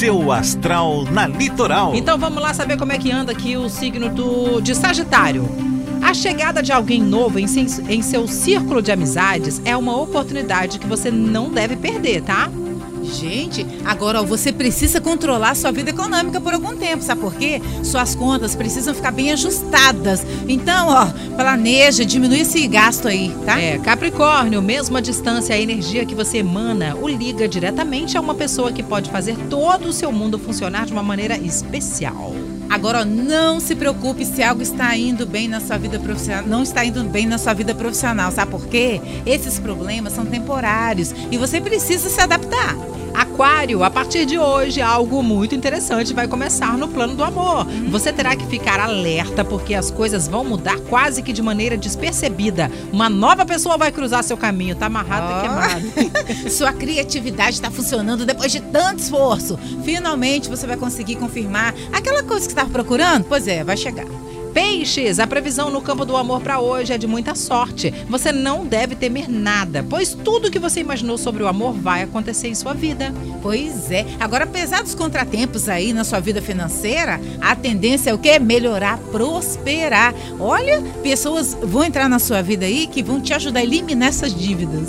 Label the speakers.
Speaker 1: seu astral na Litoral.
Speaker 2: Então vamos lá saber como é que anda aqui o signo de Sagitário. A chegada de alguém novo em seu círculo de amizades é uma oportunidade que você não deve perder, tá?
Speaker 3: Gente, agora você precisa controlar sua vida econômica por algum tempo, sabe por quê? Suas contas precisam ficar bem ajustadas. Então, planeja, diminui esse gasto aí, tá?
Speaker 2: Capricórnio, mesmo à distância, a energia que você emana o liga diretamente a uma pessoa que pode fazer todo o seu mundo funcionar de uma maneira especial.
Speaker 3: Agora, não se preocupe se algo está indo bem na sua vida profissional, não está indo bem na sua vida profissional, sabe por quê? Esses problemas são temporários e você precisa se adaptar.
Speaker 2: Aquário, a partir de hoje, algo muito interessante vai começar no plano do amor. Você terá que ficar alerta porque as coisas vão mudar quase que de maneira despercebida. Uma nova pessoa vai cruzar seu caminho, tá amarrado e queimado.
Speaker 3: Sua criatividade está funcionando depois de tanto esforço. Finalmente você vai conseguir confirmar aquela coisa que estava procurando? Pois é, vai chegar.
Speaker 2: Peixes, a previsão no campo do amor para hoje é de muita sorte. Você não deve temer nada, pois tudo que você imaginou sobre o amor vai acontecer em sua vida.
Speaker 3: Pois é. Agora, apesar dos contratempos aí na sua vida financeira, a tendência é o quê? Melhorar, prosperar. Olha, pessoas vão entrar na sua vida aí que vão te ajudar a eliminar essas dívidas.